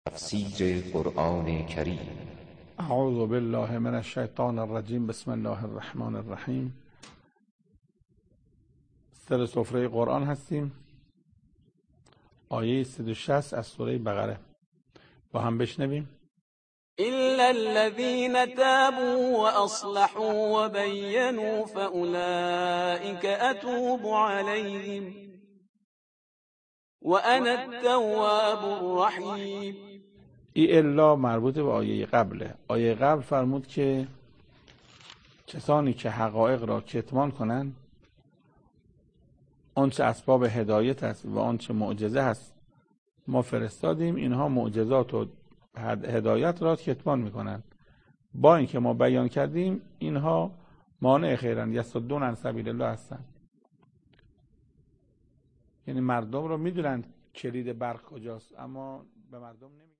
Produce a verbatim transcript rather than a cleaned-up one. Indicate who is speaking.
Speaker 1: تفسیر قرآن کریم.
Speaker 2: اعوذ بالله من الشیطان الرجیم. بسم الله الرحمن الرحیم. سر سفره قرآن هستیم. آیه صد و شصت از سوره بقره با هم بشنویم.
Speaker 3: إلا الذين تابوا وأصلحوا وبينوا فأولئك أتوب عليهم وأنا التواب الرحيم.
Speaker 2: ای الا مربوط به آیه قبله. آیه قبل فرمود که کسانی که حقایق را کتمان کنند، آنچه اسباب هدایت است و آنچه معجزه هست ما فرستادیم، اینها معجزات و هدایت را کتمان میکنند. با اینکه ما بیان کردیم اینها مانع خیرند، یصدون عن سبیل الله هستند. یعنی مردم را میدونند کلید برق کجاست، اما به مردم نمی